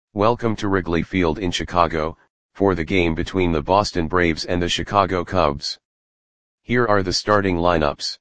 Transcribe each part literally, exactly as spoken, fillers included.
Welcome to Wrigley Field in Chicago, for the game between the Boston Braves and the Chicago Cubs. Here are the starting lineups.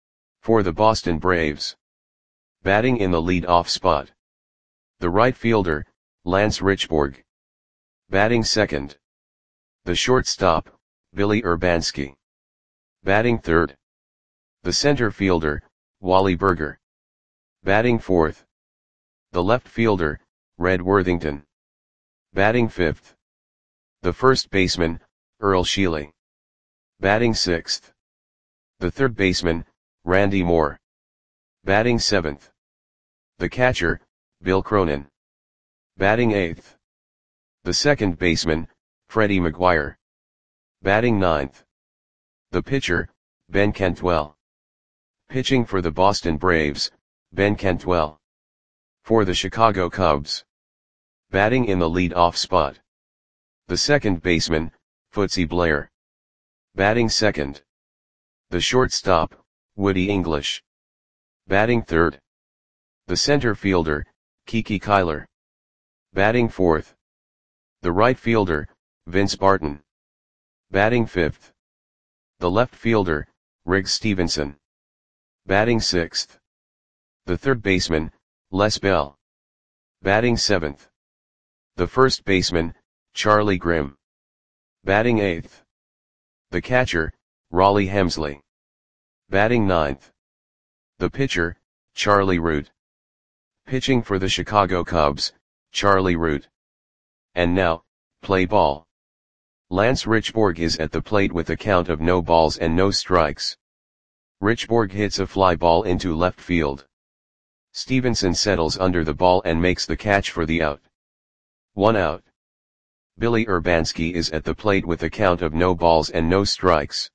For the Boston Braves. Batting in the lead-off spot. The right fielder, Lance Richburg. Batting second. The shortstop, Billy Urbanski. Batting third. The center fielder, Wally Burger. Batting fourth. The left fielder, Red Worthington. Batting fifth. The first baseman, Earl Sheely. Batting sixth. The third baseman, Randy Moore. Batting seventh. The catcher, Bill Cronin. Batting eighth. The second baseman, Freddie McGuire. Batting ninth. The pitcher, Ben Cantwell. Pitching for the Boston Braves, Ben Cantwell. For the Chicago Cubs. Batting in the lead-off spot. The second baseman, Footsy Blair. Batting second. The shortstop, Woody English. Batting third. The center fielder, Kiki Kyler. Batting fourth. The right fielder, Vince Barton. Batting fifth. The left fielder, Riggs Stevenson. Batting sixth. The third baseman, Les Bell. Batting seventh. The first baseman, Charlie Grimm. Batting eighth. The catcher, Raleigh Hemsley. Batting ninth. The pitcher, Charlie Root. Pitching for the Chicago Cubs, Charlie Root. And now, play ball. Lance Richburg is at the plate with a count of no balls and no strikes. Richburg hits a fly ball into left field. Stevenson settles under the ball and makes the catch for the out. One out. Billy Urbanski is at the plate with a count of no balls and no strikes.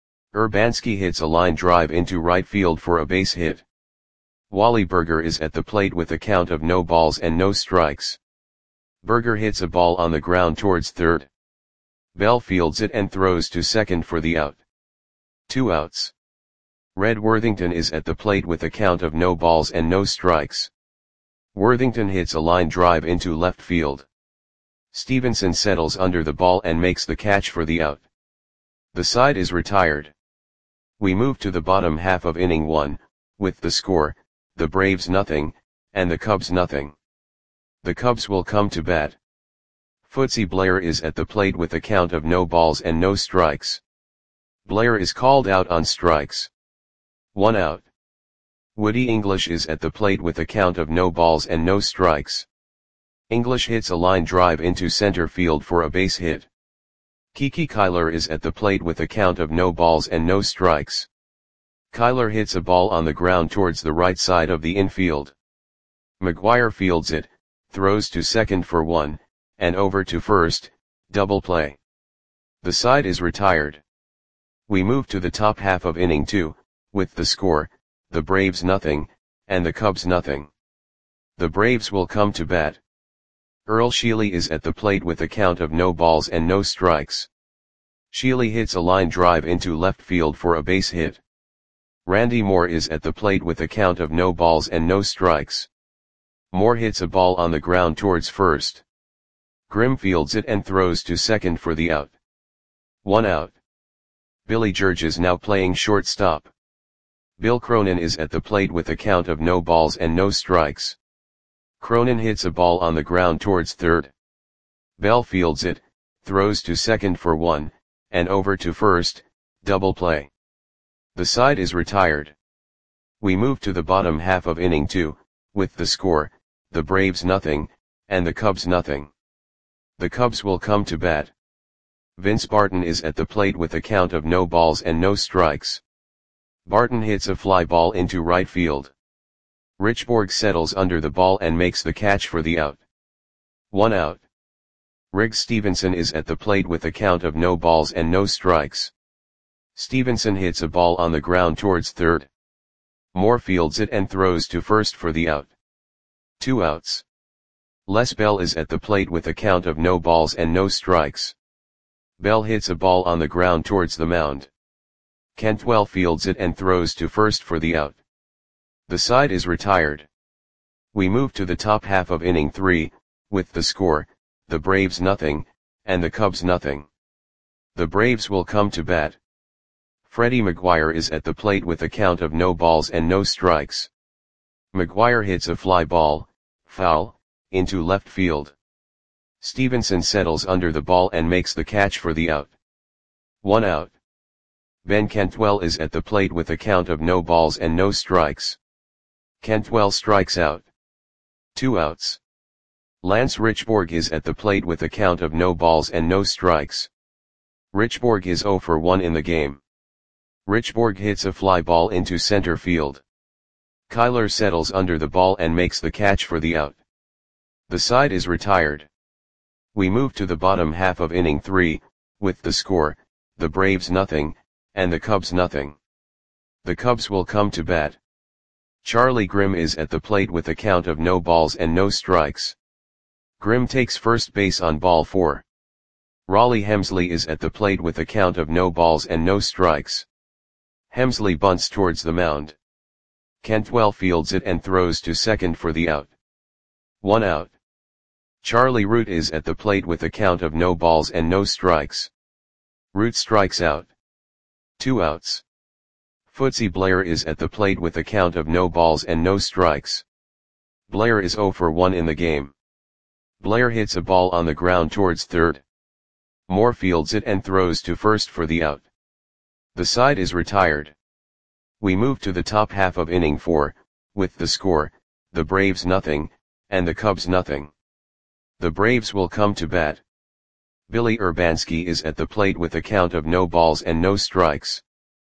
Urbanski hits a line drive into right field for a base hit. Wally Burger is at the plate with a count of no balls and no strikes. Burger hits a ball on the ground towards third. Bell fields it and throws to second for the out. Two outs. Red Worthington is at the plate with a count of no balls and no strikes. Worthington hits a line drive into left field. Stevenson settles under the ball and makes the catch for the out. The side is retired. We move to the bottom half of inning one, with the score, the Braves nothing, and the Cubs nothing. The Cubs will come to bat. Footsy Blair is at the plate with a count of no balls and no strikes. Blair is called out on strikes. One out. Woody English is at the plate with a count of no balls and no strikes. English hits a line drive into center field for a base hit. Kiki Kyler is at the plate with a count of no balls and no strikes. Kyler hits a ball on the ground towards the right side of the infield. McGuire fields it, throws to second for one, and over to first, double play. The side is retired. We move to the top half of inning two, with the score, the Braves nothing, and the Cubs nothing. The Braves will come to bat. Earl Sheely is at the plate with a count of no balls and no strikes. Sheely hits a line drive into left field for a base hit. Randy Moore is at the plate with a count of no balls and no strikes. Moore hits a ball on the ground towards first. Grimm fields it and throws to second for the out. One out. Billy George is now playing shortstop. Bill Cronin is at the plate with a count of no balls and no strikes. Cronin hits a ball on the ground towards third. Bell fields it, throws to second for one, and over to first, double play. The side is retired. We move to the bottom half of inning two, with the score, the Braves nothing, and the Cubs nothing. The Cubs will come to bat. Vince Barton is at the plate with a count of no balls and no strikes. Barton hits a fly ball into right field. Richburg settles under the ball and makes the catch for the out. One out. Riggs Stevenson is at the plate with a count of no balls and no strikes. Stevenson hits a ball on the ground towards third. Moore fields it and throws to first for the out. Two outs. Les Bell is at the plate with a count of no balls and no strikes. Bell hits a ball on the ground towards the mound. Cantwell fields it and throws to first for the out. The side is retired. We move to the top half of inning three, with the score, the Braves nothing, and the Cubs nothing. The Braves will come to bat. Freddie McGuire is at the plate with a count of no balls and no strikes. McGuire hits a fly ball, foul, into left field. Stevenson settles under the ball and makes the catch for the out. One out. Ben Cantwell is at the plate with a count of no balls and no strikes. Cantwell strikes out. Two outs. Lance Richborg is at the plate with a count of no balls and no strikes. Richborg is zero for one in the game. Richborg hits a fly ball into center field. Kyler settles under the ball and makes the catch for the out. The side is retired. We move to the bottom half of inning three, with the score, the Braves nothing, and the Cubs nothing. The Cubs will come to bat. Charlie Grimm is at the plate with a count of no balls and no strikes. Grimm takes first base on ball four. Raleigh Hemsley is at the plate with a count of no balls and no strikes. Hemsley bunts towards the mound. Cantwell fields it and throws to second for the out. One out. Charlie Root is at the plate with a count of no balls and no strikes. Root strikes out. Two outs. Footsie Blair is at the plate with a count of no balls and no strikes. Blair is zero for one in the game. Blair hits a ball on the ground towards third. Moore fields it and throws to first for the out. The side is retired. We move to the top half of inning four, with the score, the Braves nothing, and the Cubs nothing. The Braves will come to bat. Billy Urbanski is at the plate with a count of no balls and no strikes.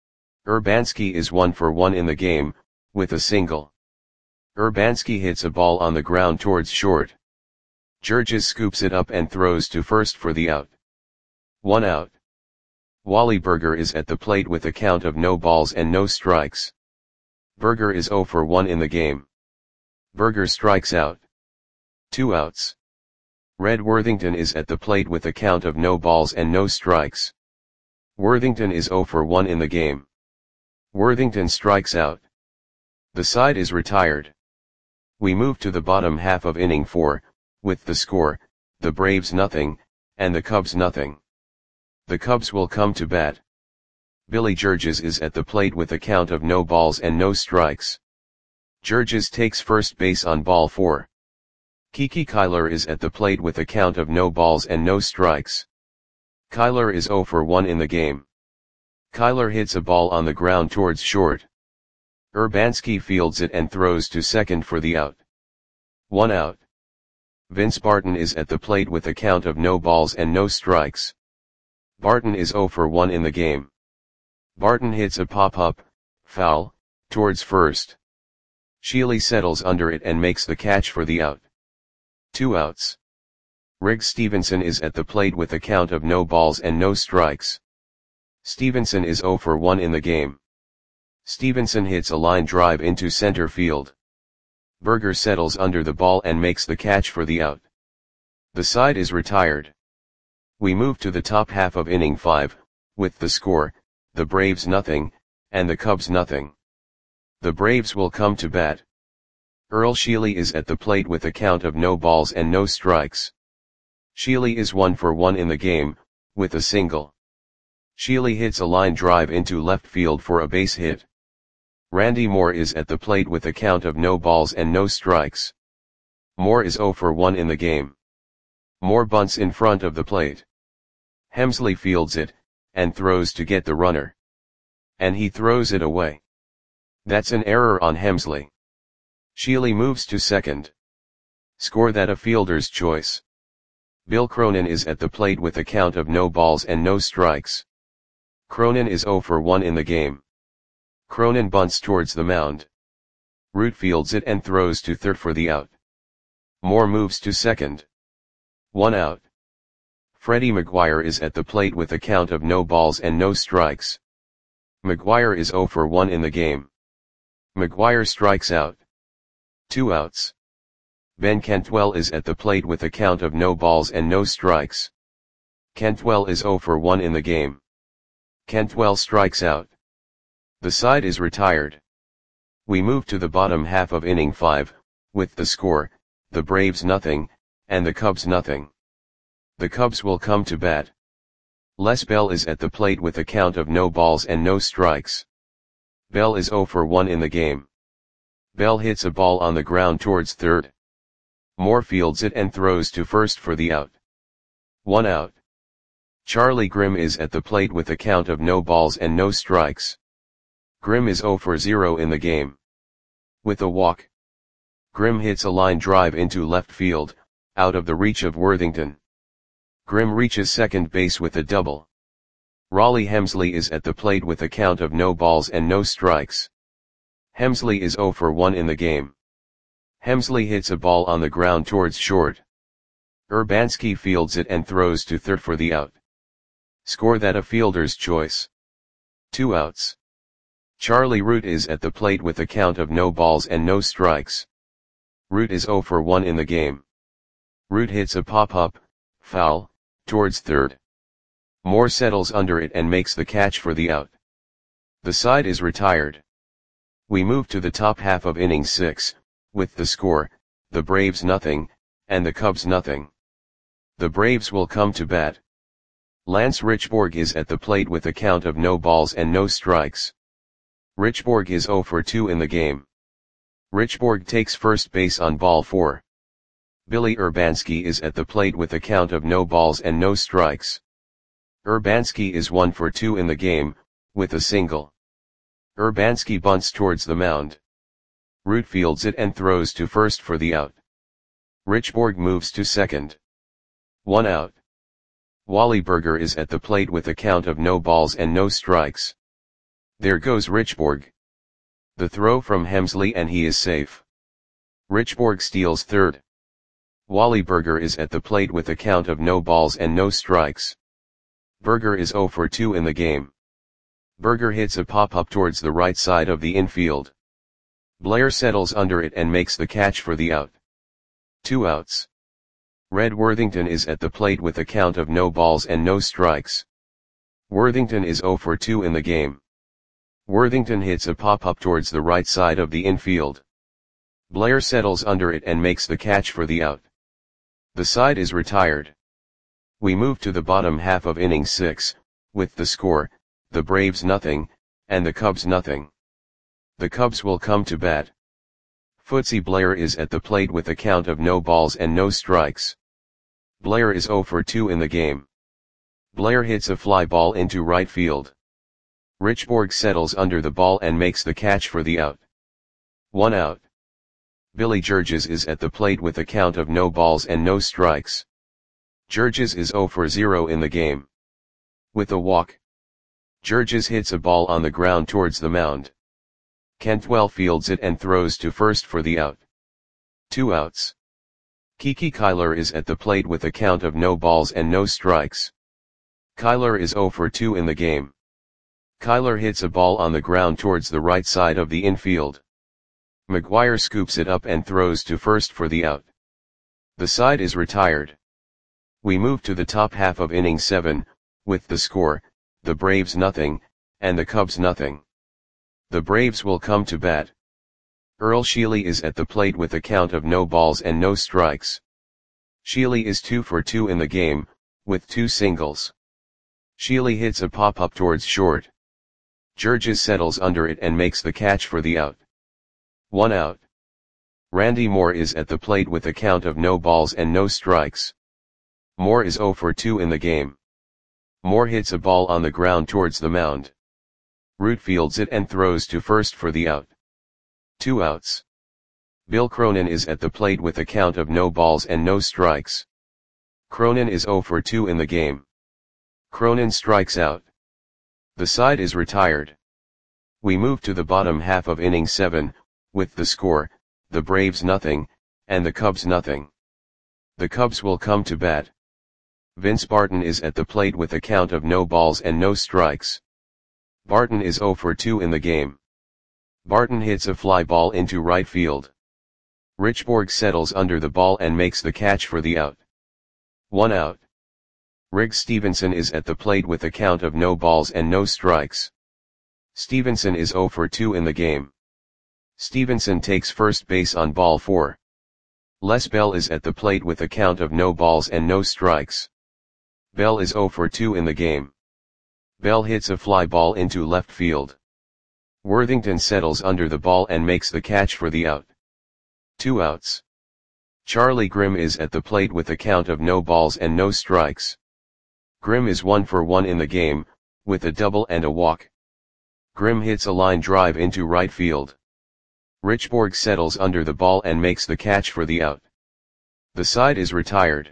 Urbanski is one for one in the game, with a single. Urbanski hits a ball on the ground towards short. Georges scoops it up and throws to first for the out. One out. Wally Berger is at the plate with a count of no balls and no strikes. Berger is zero for one in the game. Berger strikes out. Two outs. Red Worthington is at the plate with a count of no balls and no strikes. Worthington is zero for one in the game. Worthington strikes out. The side is retired. We move to the bottom half of inning four, with the score, the Braves nothing, and the Cubs nothing. The Cubs will come to bat. Billy Georges is at the plate with a count of no balls and no strikes. Georges takes first base on ball four. Kiki Kyler is at the plate with a count of no balls and no strikes. Kyler is zero for one in the game. Kyler hits a ball on the ground towards short. Urbanski fields it and throws to second for the out. One out. Vince Barton is at the plate with a count of no balls and no strikes. Barton is zero for one in the game. Barton hits a pop-up, foul, towards first. Shealy settles under it and makes the catch for the out. Two outs. Riggs Stevenson is at the plate with a count of no balls and no strikes. Stevenson is zero for one in the game. Stevenson hits a line drive into center field. Berger settles under the ball and makes the catch for the out. The side is retired. We move to the top half of inning five, with the score, the Braves nothing, and the Cubs nothing. The Braves will come to bat. Earl Shealy is at the plate with a count of no balls and no strikes. Shealy is one for one in the game, with a single. Shealy hits a line drive into left field for a base hit. Randy Moore is at the plate with a count of no balls and no strikes. Moore is zero for one in the game. Moore bunts in front of the plate. Hemsley fields it, and throws to get the runner. And he throws it away. That's an error on Hemsley. Shealy moves to second. Score that a fielder's choice. Bill Cronin is at the plate with a count of no balls and no strikes. Cronin is zero for one in the game. Cronin bunts towards the mound. Root fields it and throws to third for the out. Moore moves to second. One out. Freddie McGuire is at the plate with a count of no balls and no strikes. McGuire is zero for one in the game. McGuire strikes out. Two outs. Ben Cantwell is at the plate with a count of no balls and no strikes. Cantwell is zero for one in the game. Cantwell strikes out. The side is retired. We move to the bottom half of inning five, with the score, the Braves nothing, and the Cubs nothing. The Cubs will come to bat. Les Bell is at the plate with a count of no balls and no strikes. Bell is oh for one in the game. Bell hits a ball on the ground towards third. Moore fields it and throws to first for the out. One out. Charlie Grimm is at the plate with a count of no balls and no strikes. Grimm is oh for zero in the game. With a walk, Grimm hits a line drive into left field, out of the reach of Worthington. Grimm reaches second base with a double. Raleigh Hemsley is at the plate with a count of no balls and no strikes. Hemsley is oh for one in the game. Hemsley hits a ball on the ground towards short. Urbanski fields it and throws to third for the out. Score that a fielder's choice. Two outs. Charlie Root is at the plate with a count of no balls and no strikes. Root is oh for one in the game. Root hits a pop-up, foul, towards third. Moore settles under it and makes the catch for the out. The side is retired. We move to the top half of inning six, with the score, the Braves nothing, and the Cubs nothing. The Braves will come to bat. Lance Richborg is at the plate with a count of no balls and no strikes. Richborg is oh for two in the game. Richborg takes first base on ball four. Billy Urbanski is at the plate with a count of no balls and no strikes. Urbanski is one for two in the game, with a single. Urbanski bunts towards the mound. Root fields it and throws to first for the out. Richborg moves to second. One out. Wally Berger is at the plate with a count of no balls and no strikes. There goes Richborg. The throw from Hemsley and he is safe. Richborg steals third. Wally Berger is at the plate with a count of no balls and no strikes. Berger is oh for two in the game. Berger hits a pop-up towards the right side of the infield. Blair settles under it and makes the catch for the out. Two outs. Red Worthington is at the plate with a count of no balls and no strikes. Worthington is oh for two in the game. Worthington hits a pop-up towards the right side of the infield. Blair settles under it and makes the catch for the out. The side is retired. We move to the bottom half of inning six, with the score, the Braves nothing, and the Cubs nothing. The Cubs will come to bat. Footsie Blair is at the plate with a count of no balls and no strikes. Blair is oh for two in the game. Blair hits a fly ball into right field. Richborg settles under the ball and makes the catch for the out. One out. Billy Georges is at the plate with a count of no balls and no strikes. Georges is oh for zero in the game. With a walk, Georges hits a ball on the ground towards the mound. Cantwell fields it and throws to first for the out. Two outs. Kiki Kyler is at the plate with a count of no balls and no strikes. Kyler is oh for two in the game. Kyler hits a ball on the ground towards the right side of the infield. McGuire scoops it up and throws to first for the out. The side is retired. We move to the top half of inning seven, with the score, the Braves nothing, and the Cubs nothing. The Braves will come to bat. Earl Sheely is at the plate with a count of no balls and no strikes. Sheely is two for two in the game, with two singles. Sheely hits a pop-up towards short. Georges settles under it and makes the catch for the out. One out. Randy Moore is at the plate with a count of no balls and no strikes. Moore is oh for two in the game. Moore hits a ball on the ground towards the mound. Root fields it and throws to first for the out. Two outs. Bill Cronin is at the plate with a count of no balls and no strikes. Cronin is oh for two in the game. Cronin strikes out. The side is retired. We move to the bottom half of inning seven, with the score, the Braves nothing, and the Cubs nothing. The Cubs will come to bat. Vince Barton is at the plate with a count of no balls and no strikes. Barton is oh for two in the game. Barton hits a fly ball into right field. Richborg settles under the ball and makes the catch for the out. One out. Riggs Stevenson is at the plate with a count of no balls and no strikes. Stevenson is oh for two in the game. Stevenson takes first base on ball four. Les Bell is at the plate with a count of no balls and no strikes. Bell is zero for two in the game. Bell hits a fly ball into left field. Worthington settles under the ball and makes the catch for the out. Two outs. Charlie Grimm is at the plate with a count of no balls and no strikes. Grimm is one for one in the game, with a double and a walk. Grimm hits a line drive into right field. Richborg settles under the ball and makes the catch for the out. The side is retired.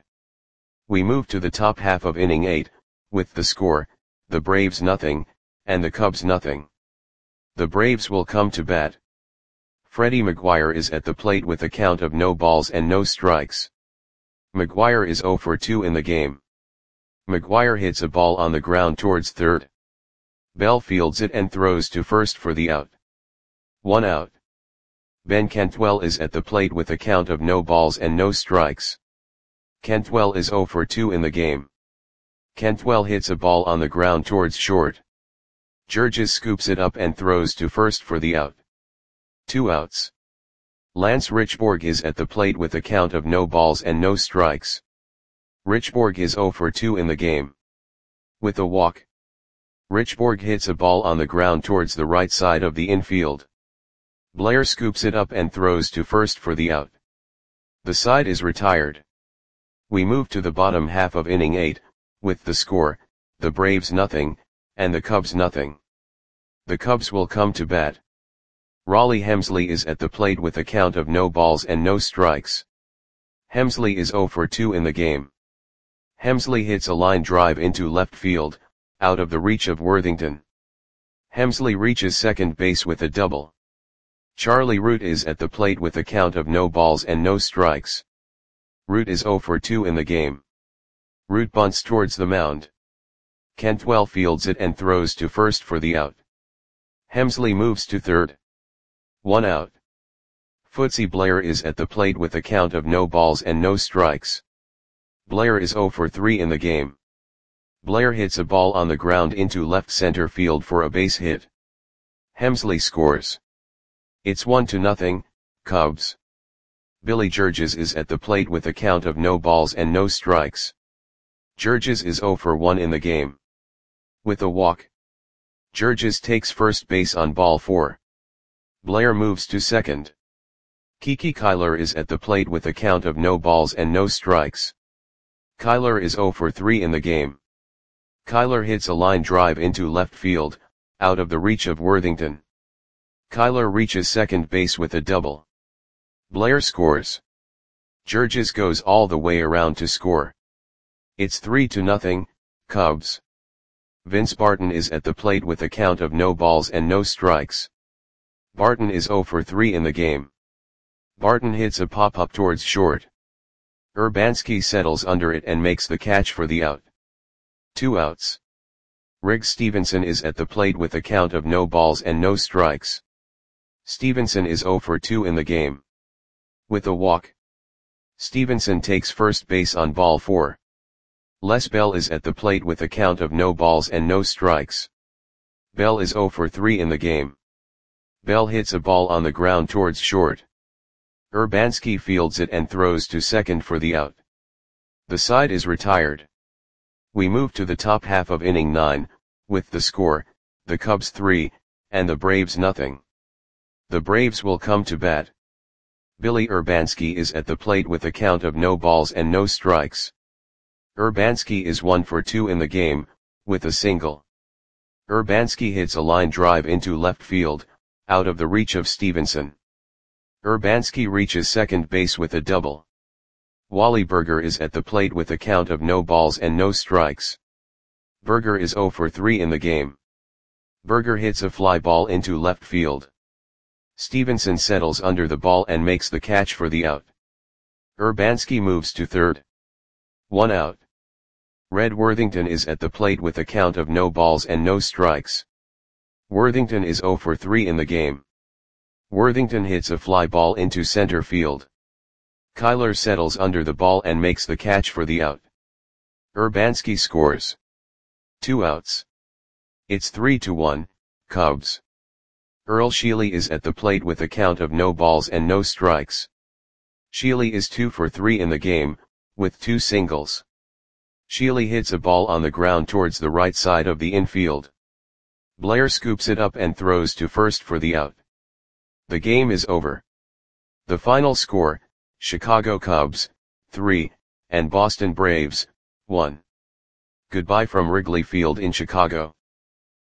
We move to the top half of inning eight, with the score, the Braves nothing, and the Cubs nothing. The Braves will come to bat. Freddie McGuire is at the plate with a count of no balls and no strikes. McGuire is zero for two in the game. McGuire hits a ball on the ground towards third. Bell fields it and throws to first for the out. One out. Ben Cantwell is at the plate with a count of no balls and no strikes. Cantwell is zero for two in the game. Cantwell hits a ball on the ground towards short. Georges scoops it up and throws to first for the out. Two outs. Lance Richborg is at the plate with a count of no balls and no strikes. Richborg is zero for two in the game. With a walk. Richborg hits a ball on the ground towards the right side of the infield. Blair scoops it up and throws to first for the out. The side is retired. We move to the bottom half of inning eight, with the score, the Braves nothing, and the Cubs nothing. The Cubs will come to bat. Raleigh Hemsley is at the plate with a count of no balls and no strikes. Hemsley is zero for two in the game. Hemsley hits a line drive into left field, out of the reach of Worthington. Hemsley reaches second base with a double. Charlie Root is at the plate with a count of no balls and no strikes. Root is zero for two in the game. Root bunts towards the mound. Cantwell fields it and throws to first for the out. Hemsley moves to third. One out. Footsie Blair is at the plate with a count of no balls and no strikes. Blair is zero for three in the game. Blair hits a ball on the ground into left center field for a base hit. Hemsley scores. It's one to nothing, Cubs. Billy Georges is at the plate with a count of no balls and no strikes. Georges is zero for one in the game. With a walk. Georges takes first base on ball four. Blair moves to second. Kiki Kyler is at the plate with a count of no balls and no strikes. Kyler is zero for three in the game. Kyler hits a line drive into left field, out of the reach of Worthington. Kyler reaches second base with a double. Blair scores. Georges goes all the way around to score. It's three to nothing, Cubs. Vince Barton is at the plate with a count of no balls and no strikes. Barton is zero for three in the game. Barton hits a pop-up towards short. Urbanski settles under it and makes the catch for the out. Two outs. Riggs Stevenson is at the plate with a count of no balls and no strikes. Stevenson is zero for two in the game. With a walk. Stevenson takes first base on ball four. Les Bell is at the plate with a count of no balls and no strikes. Bell is zero for three in the game. Bell hits a ball on the ground towards short. Urbanski fields it and throws to second for the out. The side is retired. We move to the top half of inning nine, with the score, the Cubs three, and the Braves nothing. The Braves will come to bat. Billy Urbanski is at the plate with a count of no balls and no strikes. Urbanski is one for two in the game, with a single. Urbanski hits a line drive into left field, out of the reach of Stevenson. Urbanski reaches second base with a double. Wally Berger is at the plate with a count of no balls and no strikes. Berger is zero for three in the game. Berger hits a fly ball into left field. Stevenson settles under the ball and makes the catch for the out. Urbanski moves to third. One out. Red Worthington is at the plate with a count of no balls and no strikes. Worthington is zero for three in the game. Worthington hits a fly ball into center field. Kyler settles under the ball and makes the catch for the out. Urbanski scores. Two outs. It's three to one, Cubs. Earl Sheely is at the plate with a count of no balls and no strikes. Shealy is two for three in the game, with two singles. Shealy hits a ball on the ground towards the right side of the infield. Blair scoops it up and throws to first for the out. The game is over. The final score, Chicago Cubs, three, and Boston Braves, one. Goodbye from Wrigley Field in Chicago.